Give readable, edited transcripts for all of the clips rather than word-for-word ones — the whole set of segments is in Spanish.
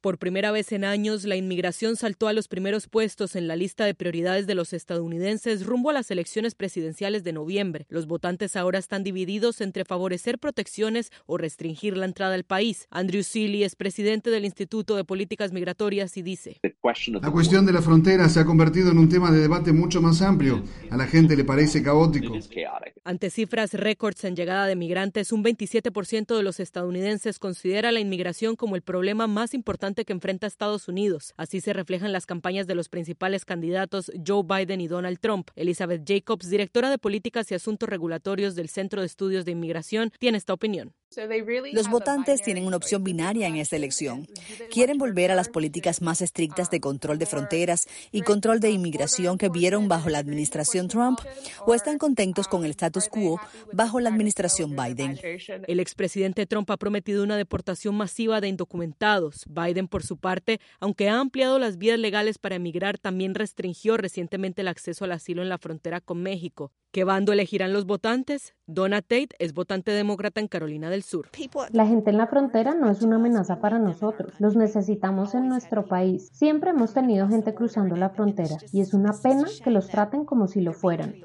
Por primera vez en años, la inmigración saltó a los primeros puestos en la lista de prioridades de los estadounidenses rumbo a las elecciones presidenciales de noviembre. Los votantes ahora están divididos entre favorecer protecciones o restringir la entrada al país. Andrew Seeley es presidente del Instituto de Políticas Migratorias y dice: La cuestión de la frontera se ha convertido en un tema de debate mucho más amplio. A la gente le parece caótico. Ante cifras récords en llegada de migrantes, un 27% de los estadounidenses considera la inmigración como el problema más importante que enfrenta Estados Unidos. Así se reflejan las campañas de los principales candidatos Joe Biden y Donald Trump. Elizabeth Jacobs, directora de Políticas y Asuntos Regulatorios del Centro de Estudios de Inmigración, tiene esta opinión. Los votantes tienen una opción binaria en esta elección. Quieren volver a las políticas más estrictas de control de fronteras y control de inmigración que vieron bajo la administración Trump, o están contentos con el status quo bajo la administración Biden. El expresidente Trump ha prometido una deportación masiva de indocumentados. Biden, por su parte, aunque ha ampliado las vías legales para emigrar, también restringió recientemente el acceso al asilo en la frontera con México. ¿Qué bando elegirán los votantes? Donna Tate es votante demócrata en Carolina del Sur. La gente en la frontera no es una amenaza para nosotros. Los necesitamos en nuestro país. Siempre hemos tenido gente cruzando la frontera y es una pena que los traten como si lo fueran.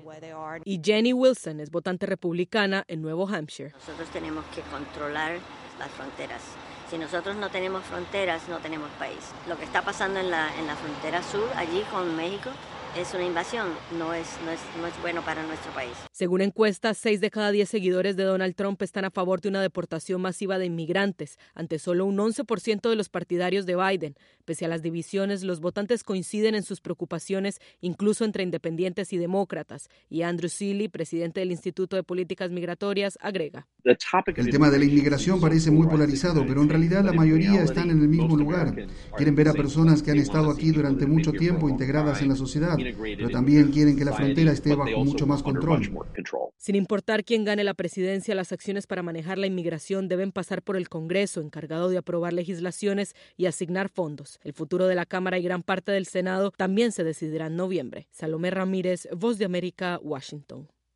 Y Jenny Wilson es votante republicana en Nuevo Hampshire. Nosotros tenemos que controlar las fronteras. Si nosotros no tenemos fronteras, no tenemos país. Lo que está pasando en la frontera sur, allí con México, es una invasión, no es bueno para nuestro país. Según encuestas, 6 de cada 10 seguidores de Donald Trump están a favor de una deportación masiva de inmigrantes, ante solo un 11% de los partidarios de Biden. Pese a las divisiones, los votantes coinciden en sus preocupaciones, incluso entre independientes y demócratas. Y Andrew Seeley, presidente del Instituto de Políticas Migratorias, agrega: El tema de la inmigración parece muy polarizado, pero en realidad la mayoría están en el mismo lugar. Quieren ver a personas que han estado aquí durante mucho tiempo integradas en la sociedad, pero también quieren que la frontera esté bajo mucho más control. Sin importar quién gane la presidencia, las acciones para manejar la inmigración deben pasar por el Congreso, encargado de aprobar legislaciones y asignar fondos. El futuro de la Cámara y gran parte del Senado también se decidirá en noviembre. Salomé Ramírez, Voz de América, Washington.